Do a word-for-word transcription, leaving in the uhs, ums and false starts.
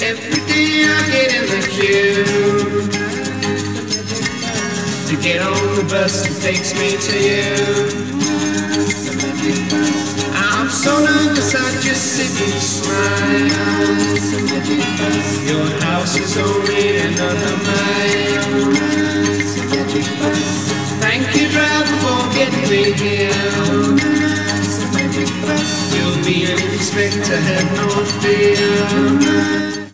Every day I get in the queue to get on the bus that takes me to you. I'm so nervous I just sit and smile. Your house is only another mile. Thank you, driver, for getting me here. You'll be an inspector, have no fear.